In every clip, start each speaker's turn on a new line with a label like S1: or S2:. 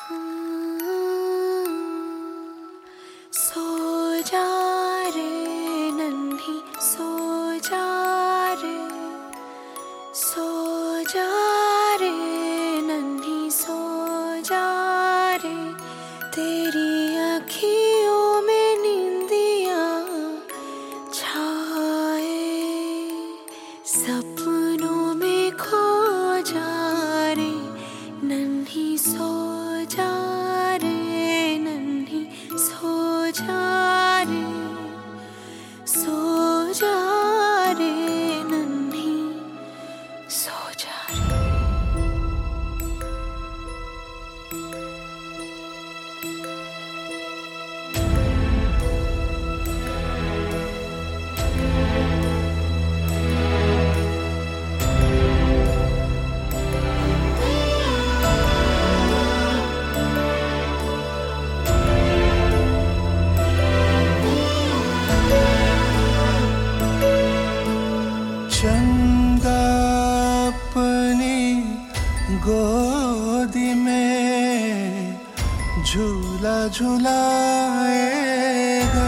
S1: सो जा रे नन्ही, सो जा रे, सो जा रे नन्ही, सो जा रे। तेरी आँखियों में नींदिया छाए, सपनों में खो जा रे नन्ही, सो जा रे नन्ही, सो जा रे, सो जा रे नन्ही, सो जा रे।
S2: चंदा अपनी गोदी में झूला झूलाएगा,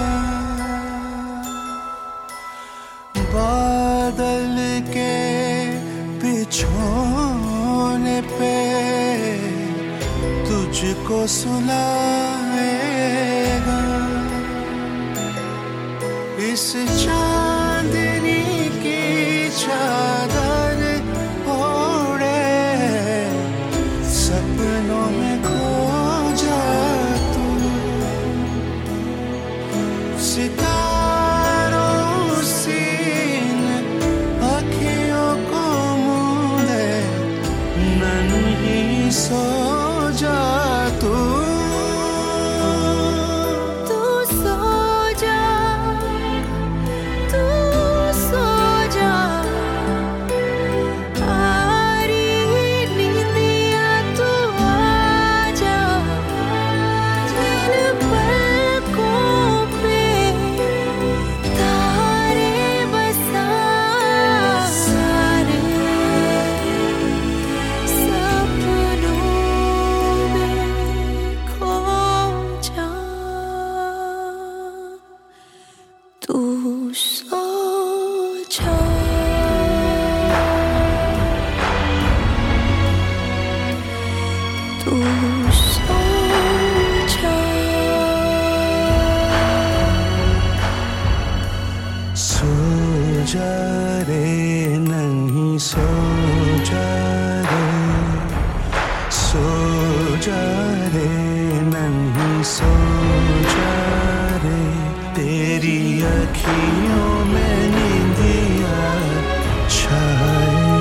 S2: बादल के बिछोने पे तुझको सुलाएगा। इस चांदनी की चादर ओढ़े सपनों में खो जा तू, सितारों सीन आँखियों को मूंदे नन्ही, सो जा तू। तू सो जा, तू सो जा, सो जा रे नन्ही, सो जा रे, सो जा रे नन्ही, सो जा रे। तेरी आँखियों में नींदिया छाए,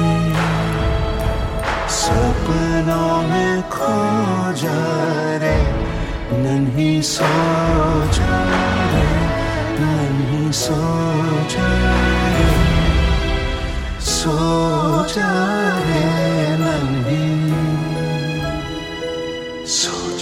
S2: सपनों में खो जा रे नन्ही, सो जा रे नन्ही, सो जा रे, सो जा रे नन्ही, सो